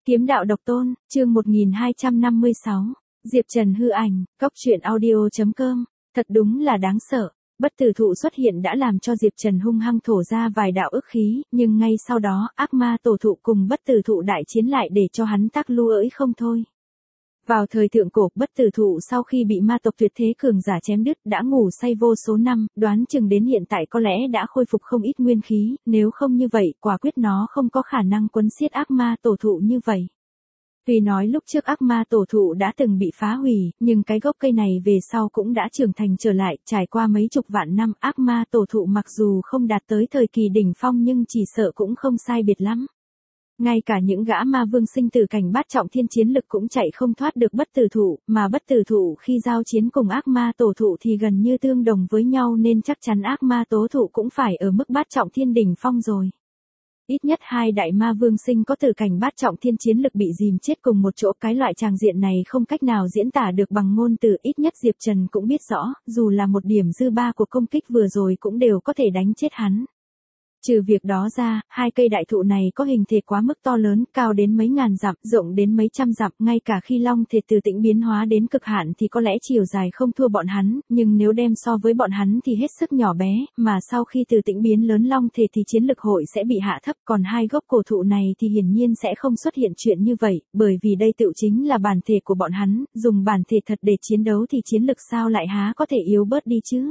Kiếm đạo độc tôn, chương 1256, Diệp Trần hư ảnh, Cốc truyện audio.com, thật đúng là đáng sợ. Bất tử thụ xuất hiện đã làm cho Diệp Trần hung hăng thổ ra vài đạo ức khí, nhưng ngay sau đó, ác ma tổ thụ cùng bất tử thụ đại chiến lại để cho hắn tắc lưu ỡi không thôi. Vào thời thượng cổ, bất tử thụ sau khi bị ma tộc tuyệt thế cường giả chém đứt đã ngủ say vô số năm, đoán chừng đến hiện tại có lẽ đã khôi phục không ít nguyên khí, nếu không như vậy, quả quyết nó không có khả năng quấn xiết ác ma tổ thụ như vậy. Tuy nói lúc trước ác ma tổ thụ đã từng bị phá hủy, nhưng cái gốc cây này về sau cũng đã trưởng thành trở lại, trải qua mấy chục vạn năm, ác ma tổ thụ mặc dù không đạt tới thời kỳ đỉnh phong nhưng chỉ sợ cũng không sai biệt lắm. Ngay cả những gã ma vương sinh tử cảnh bát trọng thiên chiến lực cũng chạy không thoát được bất tử thụ, mà bất tử thụ khi giao chiến cùng ác ma tổ thụ thì gần như tương đồng với nhau nên chắc chắn ác ma tố thụ cũng phải ở mức bát trọng thiên đỉnh phong rồi. Ít nhất hai đại ma vương sinh có tử cảnh bát trọng thiên chiến lực bị dìm chết cùng một chỗ, cái loại tràng diện này không cách nào diễn tả được bằng ngôn từ, ít nhất Diệp Trần cũng biết rõ, dù là một điểm dư ba của công kích vừa rồi cũng đều có thể đánh chết hắn. Trừ việc đó ra, hai cây đại thụ này có hình thể quá mức to lớn, cao đến mấy ngàn dặm, rộng đến mấy trăm dặm, ngay cả khi long thể từ tĩnh biến hóa đến cực hạn thì có lẽ chiều dài không thua bọn hắn, nhưng nếu đem so với bọn hắn thì hết sức nhỏ bé, mà sau khi từ tĩnh biến lớn long thể thì chiến lực hội sẽ bị hạ thấp, còn hai gốc cổ thụ này thì hiển nhiên sẽ không xuất hiện chuyện như vậy, bởi vì đây tựu chính là bản thể của bọn hắn, dùng bản thể thật để chiến đấu thì chiến lực sao lại há có thể yếu bớt đi chứ.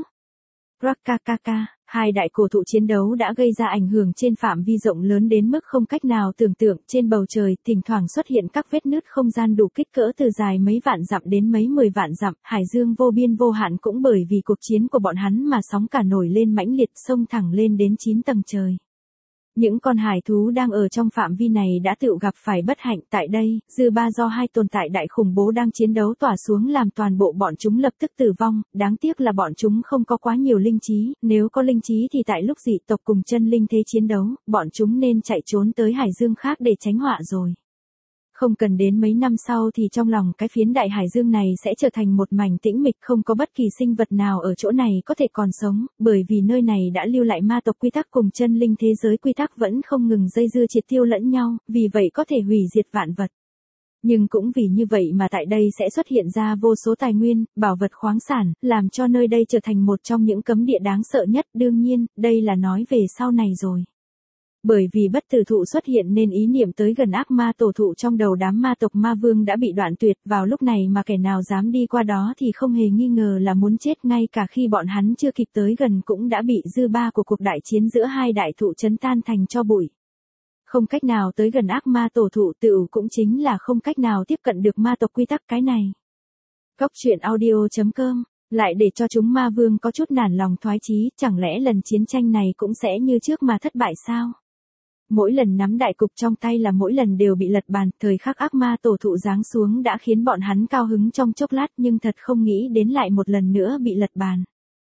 Rakakaka, hai đại cổ thụ chiến đấu đã gây ra ảnh hưởng trên phạm vi rộng lớn đến mức không cách nào tưởng tượng, trên bầu trời thỉnh thoảng xuất hiện các vết nứt không gian đủ kích cỡ từ dài mấy vạn dặm đến mấy 10 vạn dặm, hải dương vô biên vô hạn cũng bởi vì cuộc chiến của bọn hắn mà sóng cả nổi lên mãnh liệt, xông thẳng lên đến 9 tầng trời. Những con hải thú đang ở trong phạm vi này đã tự gặp phải bất hạnh, tại đây, dư ba do hai tồn tại đại khủng bố đang chiến đấu tỏa xuống làm toàn bộ bọn chúng lập tức tử vong, đáng tiếc là bọn chúng không có quá nhiều linh trí, nếu có linh trí thì tại lúc dị tộc cùng chân linh thế chiến đấu, bọn chúng nên chạy trốn tới hải dương khác để tránh họa rồi. Không cần đến mấy năm sau thì trong lòng cái phiến đại hải dương này sẽ trở thành một mảnh tĩnh mịch, không có bất kỳ sinh vật nào ở chỗ này có thể còn sống, bởi vì nơi này đã lưu lại ma tộc quy tắc cùng chân linh thế giới quy tắc vẫn không ngừng dây dưa triệt tiêu lẫn nhau, vì vậy có thể hủy diệt vạn vật. Nhưng cũng vì như vậy mà tại đây sẽ xuất hiện ra vô số tài nguyên, bảo vật khoáng sản, làm cho nơi đây trở thành một trong những cấm địa đáng sợ nhất, đương nhiên, đây là nói về sau này rồi. Bởi vì bất tử thụ xuất hiện nên ý niệm tới gần ác ma tổ thụ trong đầu đám ma tộc ma vương đã bị đoạn tuyệt, vào lúc này mà kẻ nào dám đi qua đó thì không hề nghi ngờ là muốn chết, ngay cả khi bọn hắn chưa kịp tới gần cũng đã bị dư ba của cuộc đại chiến giữa hai đại thụ chấn tan thành tro bụi. Không cách nào tới gần ác ma tổ thụ tựu cũng chính là không cách nào tiếp cận được ma tộc quy tắc cái này. Cốc truyện audio.com lại để cho chúng ma vương có chút nản lòng thoái chí, chẳng lẽ lần chiến tranh này cũng sẽ như trước mà thất bại sao? Mỗi lần nắm đại cục trong tay là mỗi lần đều bị lật bàn, thời khắc ác ma tổ thụ giáng xuống đã khiến bọn hắn cao hứng trong chốc lát nhưng thật không nghĩ đến lại một lần nữa bị lật bàn.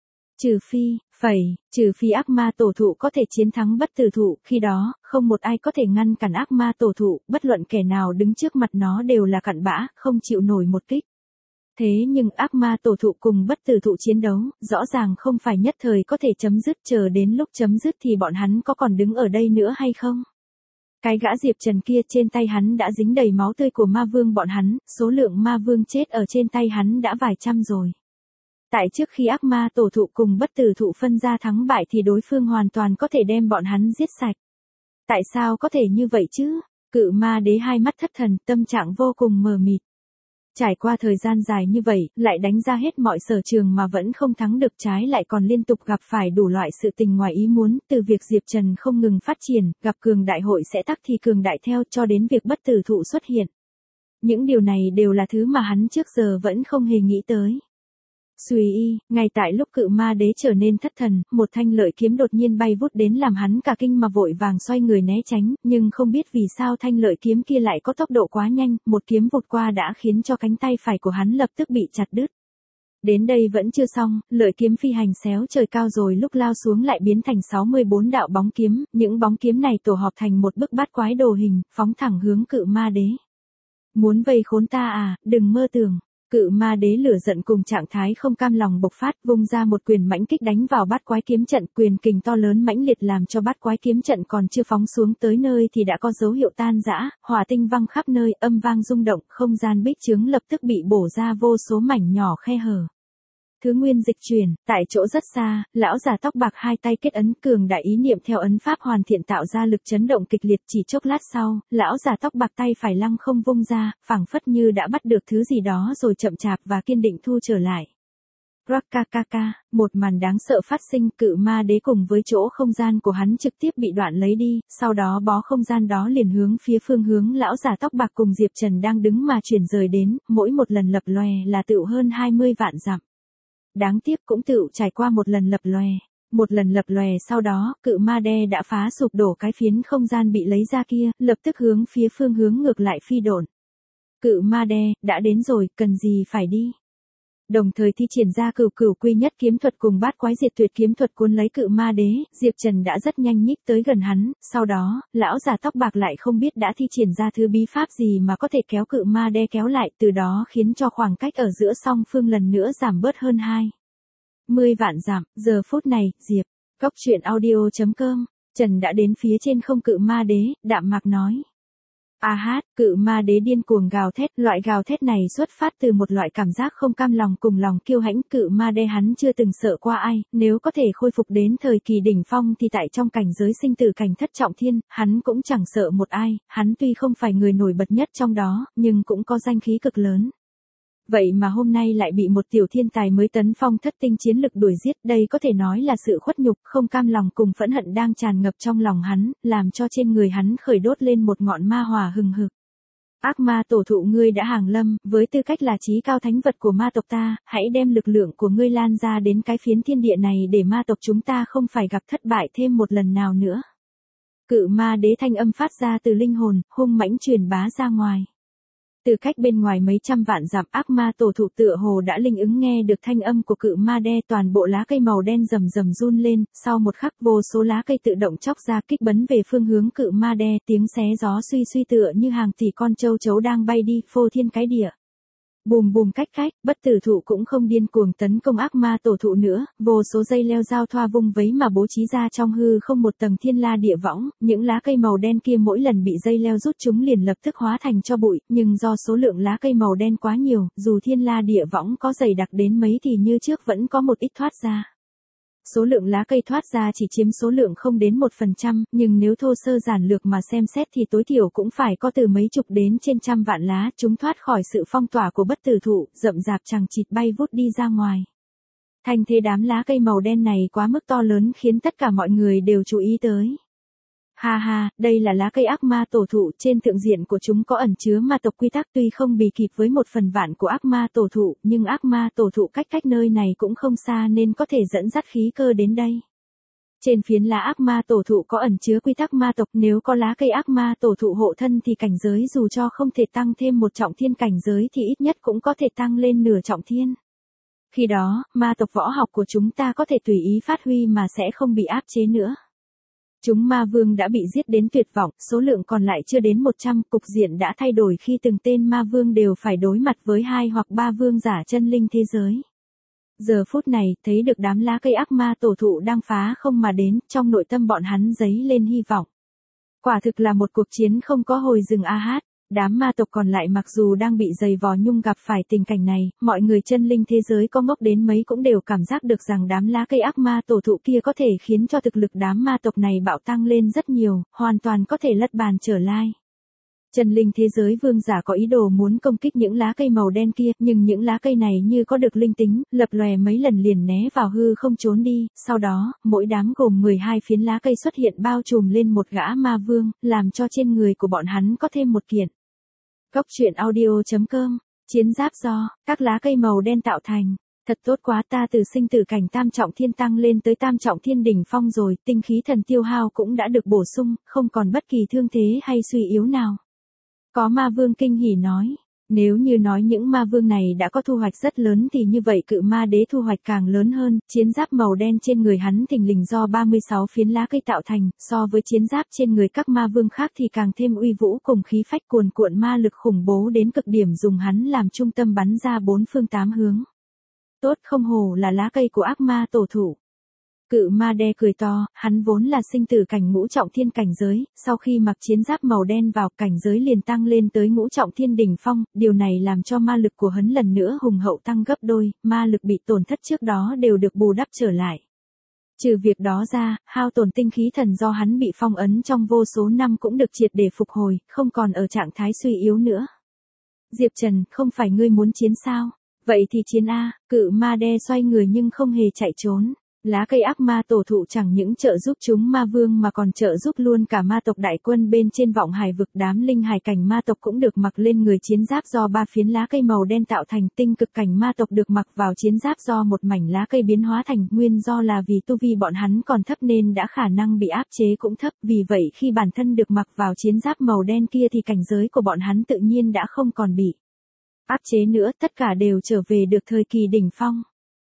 Trừ phi ác ma tổ thụ có thể chiến thắng bất tử thụ, khi đó, không một ai có thể ngăn cản ác ma tổ thụ, bất luận kẻ nào đứng trước mặt nó đều là cặn bã, không chịu nổi một kích. Thế nhưng ác ma tổ thụ cùng bất tử thụ chiến đấu, rõ ràng không phải nhất thời có thể chấm dứt, chờ đến lúc chấm dứt thì bọn hắn có còn đứng ở đây nữa hay không? Cái gã Diệp Trần kia trên tay hắn đã dính đầy máu tươi của ma vương bọn hắn, số lượng ma vương chết ở trên tay hắn đã vài trăm rồi. Tại trước khi ác ma tổ thụ cùng bất tử thụ phân ra thắng bại thì đối phương hoàn toàn có thể đem bọn hắn giết sạch. Tại sao có thể như vậy chứ? Cự ma đế hai mắt thất thần, tâm trạng vô cùng mờ mịt. Trải qua thời gian dài như vậy, lại đánh ra hết mọi sở trường mà vẫn không thắng được, trái lại còn liên tục gặp phải đủ loại sự tình ngoài ý muốn, từ việc Diệp Trần không ngừng phát triển, gặp cường đại hội sẽ tắc thì cường đại theo, cho đến việc bất tử thụ xuất hiện. Những điều này đều là thứ mà hắn trước giờ vẫn không hề nghĩ tới. Ngay tại lúc cự ma đế trở nên thất thần, một thanh lợi kiếm đột nhiên bay vút đến làm hắn cả kinh mà vội vàng xoay người né tránh, nhưng không biết vì sao thanh lợi kiếm kia lại có tốc độ quá nhanh, một kiếm vụt qua đã khiến cho cánh tay phải của hắn lập tức bị chặt đứt. Đến đây vẫn chưa xong, lợi kiếm phi hành xéo trời cao rồi lúc lao xuống lại biến thành 64 đạo bóng kiếm, những bóng kiếm này tổ hợp thành một bức bát quái đồ hình, phóng thẳng hướng cự ma đế. Muốn vây khốn ta à, đừng mơ tưởng. Cự ma đế lửa giận cùng trạng thái không cam lòng bộc phát, vung ra một quyền mãnh kích đánh vào bát quái kiếm trận, quyền kình to lớn mãnh liệt làm cho bát quái kiếm trận còn chưa phóng xuống tới nơi thì đã có dấu hiệu tan rã, hỏa tinh văng khắp nơi, âm vang rung động, không gian bích chướng lập tức bị bổ ra vô số mảnh nhỏ khe hở. Thứ nguyên dịch chuyển, tại chỗ rất xa, lão già tóc bạc hai tay kết ấn, cường đại ý niệm theo ấn pháp hoàn thiện tạo ra lực chấn động kịch liệt, chỉ chốc lát sau, lão già tóc bạc tay phải lăng không vung ra, phảng phất như đã bắt được thứ gì đó rồi chậm chạp và kiên định thu trở lại. Rakakaka, một màn đáng sợ phát sinh, cự ma đế cùng với chỗ không gian của hắn trực tiếp bị đoạn lấy đi, sau đó bó không gian đó liền hướng phía phương hướng lão già tóc bạc cùng Diệp Trần đang đứng mà chuyển rời đến, mỗi một lần lập lòe là tựu hơn 20 vạn dặm. Đáng tiếc cũng tựu trải qua một lần lập lòe. Một lần lập lòe sau đó, cự ma đe đã phá sụp đổ cái phiến không gian bị lấy ra kia, lập tức hướng phía phương hướng ngược lại phi độn. Cự ma đe, đã đến rồi, cần gì phải đi. Đồng thời thi triển ra cửu cửu quy nhất kiếm thuật cùng bát quái diệt tuyệt kiếm thuật cuốn lấy cự ma đế, Diệp Trần đã rất nhanh nhích tới gần hắn, sau đó, lão già tóc bạc lại không biết đã thi triển ra thứ bí pháp gì mà có thể kéo cự ma đe kéo lại, từ đó khiến cho khoảng cách ở giữa song phương lần nữa giảm bớt hơn 20 vạn dặm. Giờ phút này, Diệp, Cốc Truyện Audio.com, Trần đã đến phía trên không cự ma đế, đạm mạc nói. Cự ma đế điên cuồng gào thét, loại gào thét này xuất phát từ một loại cảm giác không cam lòng cùng lòng kiêu hãnh, cự ma đế hắn chưa từng sợ qua ai, nếu có thể khôi phục đến thời kỳ đỉnh phong thì tại trong cảnh giới sinh tử cảnh thất trọng thiên, hắn cũng chẳng sợ một ai, hắn tuy không phải người nổi bật nhất trong đó, nhưng cũng có danh khí cực lớn. Vậy mà hôm nay lại bị một tiểu thiên tài mới tấn phong thất tinh chiến lực đuổi giết, đây có thể nói là sự khuất nhục, không cam lòng cùng phẫn hận đang tràn ngập trong lòng hắn, làm cho trên người hắn khởi đốt lên một ngọn ma hỏa hừng hực. Ác ma tổ thụ, ngươi đã hàng lâm, với tư cách là chí cao thánh vật của ma tộc ta, hãy đem lực lượng của ngươi lan ra đến cái phiến thiên địa này để ma tộc chúng ta không phải gặp thất bại thêm một lần nào nữa. Cự ma đế thanh âm phát ra từ linh hồn, hung mãnh truyền bá ra ngoài. Từ cách bên ngoài mấy trăm vạn dặm, ác ma tổ thụ tựa hồ đã linh ứng nghe được thanh âm của cự ma đe, toàn bộ lá cây màu đen rầm rầm run lên, sau một khắc vô số lá cây tự động chóc ra kích bấn về phương hướng cự ma đe, tiếng xé gió suy suy tựa như hàng tỷ con châu chấu đang bay đi, phô thiên cái địa. Bùm bùm cách cách, bất tử thụ cũng không điên cuồng tấn công ác ma tổ thụ nữa, vô số dây leo giao thoa vung vấy mà bố trí ra trong hư không một tầng thiên la địa võng, những lá cây màu đen kia mỗi lần bị dây leo rút chúng liền lập tức hóa thành cho bụi, nhưng do số lượng lá cây màu đen quá nhiều, dù thiên la địa võng có dày đặc đến mấy thì như trước vẫn có một ít thoát ra. Số lượng lá cây thoát ra chỉ chiếm số lượng không đến 1%, nhưng nếu thô sơ giản lược mà xem xét thì tối thiểu cũng phải có từ mấy chục đến trên trăm vạn lá, chúng thoát khỏi sự phong tỏa của bất tử thụ, rậm rạp chằng chịt bay vút đi ra ngoài. Thành thế đám lá cây màu đen này quá mức to lớn khiến tất cả mọi người đều chú ý tới. Ha, đây là lá cây ác ma tổ thụ, trên thượng diện của chúng có ẩn chứa ma tộc quy tắc, tuy không bì kịp với 1/1000 của ác ma tổ thụ, nhưng ác ma tổ thụ cách nơi này cũng không xa nên có thể dẫn dắt khí cơ đến đây. Trên phiến lá ác ma tổ thụ có ẩn chứa quy tắc ma tộc, nếu có lá cây ác ma tổ thụ hộ thân thì cảnh giới dù cho không thể tăng thêm một trọng thiên cảnh giới thì ít nhất cũng có thể tăng lên nửa trọng thiên. Khi đó, ma tộc võ học của chúng ta có thể tùy ý phát huy mà sẽ không bị áp chế nữa. Chúng ma vương đã bị giết đến tuyệt vọng, số lượng còn lại chưa đến 100, cục diện đã thay đổi khi từng tên ma vương đều phải đối mặt với 2 hoặc 3 vương giả chân linh thế giới. Giờ phút này, thấy được đám lá cây ác ma tổ thụ đang phá không mà đến, trong nội tâm bọn hắn dấy lên hy vọng. Quả thực là một cuộc chiến không có hồi dừng Đám ma tộc còn lại mặc dù đang bị dày vò nhưng gặp phải tình cảnh này, mọi người chân linh thế giới có ngốc đến mấy cũng đều cảm giác được rằng đám lá cây ác ma tổ thụ kia có thể khiến cho thực lực đám ma tộc này bạo tăng lên rất nhiều, hoàn toàn có thể lật bàn trở lại. Chân linh thế giới vương giả có ý đồ muốn công kích những lá cây màu đen kia, nhưng những lá cây này như có được linh tính, lập lòe mấy lần liền né vào hư không trốn đi, sau đó, mỗi đám gồm 12 phiến lá cây xuất hiện bao trùm lên một gã ma vương, làm cho trên người của bọn hắn có thêm một kiện. Cốc Truyện Audio.com, chiến giáp do các lá cây màu đen tạo thành. Thật tốt quá, ta từ sinh tử cảnh tam trọng thiên tăng lên tới tam trọng thiên đỉnh phong rồi, tinh khí thần tiêu hao cũng đã được bổ sung, không còn bất kỳ thương thế hay suy yếu nào. Có ma vương kinh hỉ nói, Nếu như nói những ma vương này đã có thu hoạch rất lớn thì như vậy cự ma đế thu hoạch càng lớn hơn, chiến giáp màu đen trên người hắn thình lình do 36 phiến lá cây tạo thành, so với chiến giáp trên người các ma vương khác thì càng thêm uy vũ cùng khí phách cuồn cuộn ma lực khủng bố đến cực điểm dùng hắn làm trung tâm bắn ra bốn phương tám hướng. Tốt không hổ là lá cây của ác ma tổ thụ. Cự ma đe cười to, hắn vốn là sinh tử cảnh ngũ trọng thiên cảnh giới, sau khi mặc chiến giáp màu đen vào cảnh giới liền tăng lên tới ngũ trọng thiên đỉnh phong, điều này làm cho ma lực của hắn lần nữa hùng hậu tăng gấp đôi, ma lực bị tổn thất trước đó đều được bù đắp trở lại. Trừ việc đó ra, hao tổn tinh khí thần do hắn bị phong ấn trong vô số năm cũng được triệt để phục hồi, không còn ở trạng thái suy yếu nữa. Diệp Trần, không phải ngươi muốn chiến sao? Vậy thì chiến a, cự ma đe xoay người nhưng không hề chạy trốn. Lá cây ác ma tổ thụ chẳng những trợ giúp chúng ma vương mà còn trợ giúp luôn cả ma tộc đại quân bên trên vọng hải vực, đám linh hải cảnh ma tộc cũng được mặc lên người chiến giáp do 3 phiến lá cây màu đen tạo thành, tinh cực cảnh ma tộc được mặc vào chiến giáp do một mảnh lá cây biến hóa thành, nguyên do là vì tu vi bọn hắn còn thấp nên đã khả năng bị áp chế cũng thấp, vì vậy khi bản thân được mặc vào chiến giáp màu đen kia thì cảnh giới của bọn hắn tự nhiên đã không còn bị áp chế nữa, tất cả đều trở về được thời kỳ đỉnh phong.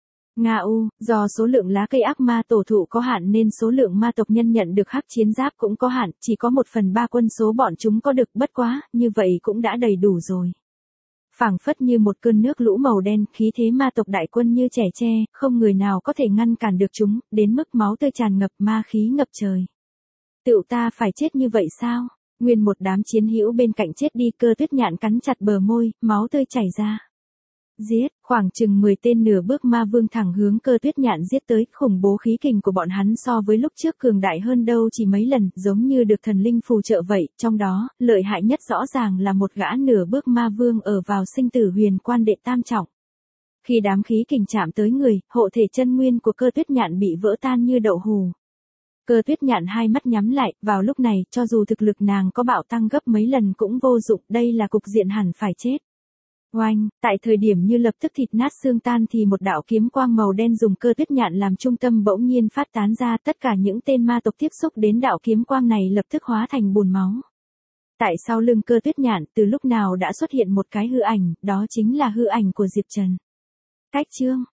Do số lượng lá cây ác ma tổ thụ có hạn nên số lượng ma tộc nhân nhận được hắc chiến giáp cũng có hạn, chỉ có 1/3 quân số bọn chúng có được, bất quá, như vậy cũng đã đầy đủ rồi. Phảng phất như một cơn nước lũ màu đen, khí thế ma tộc đại quân như trẻ tre, không người nào có thể ngăn cản được chúng, đến mức máu tươi tràn ngập, ma khí ngập trời. Tựu ta phải chết như vậy sao? Nguyên một đám chiến hữu bên cạnh chết đi, Cơ Tuyết Nhạn cắn chặt bờ môi, máu tươi chảy ra. Giết, khoảng chừng 10 tên nửa bước ma vương thẳng hướng Cơ Tuyết Nhạn giết tới, khủng bố khí kình của bọn hắn so với lúc trước cường đại hơn đâu chỉ mấy lần, giống như được thần linh phù trợ vậy, trong đó, lợi hại nhất rõ ràng là một gã nửa bước ma vương ở vào sinh tử huyền quan đệ tam trọng. Khi đám khí kình chạm tới người, hộ thể chân nguyên của Cơ Tuyết Nhạn bị vỡ tan như đậu hù. Cơ Tuyết Nhạn hai mắt nhắm lại, vào lúc này, cho dù thực lực nàng có bạo tăng gấp mấy lần cũng vô dụng, đây là cục diện hẳn phải chết. Oanh, tại thời điểm như lập tức thịt nát xương tan thì một đạo kiếm quang màu đen dùng Cơ Tuyết Nhạn làm trung tâm bỗng nhiên phát tán ra, tất cả những tên ma tộc tiếp xúc đến đạo kiếm quang này lập tức hóa thành bùn máu. Tại sau lưng Cơ Tuyết Nhạn từ lúc nào đã xuất hiện một cái hư ảnh, đó chính là hư ảnh của Diệp Trần. Cách chương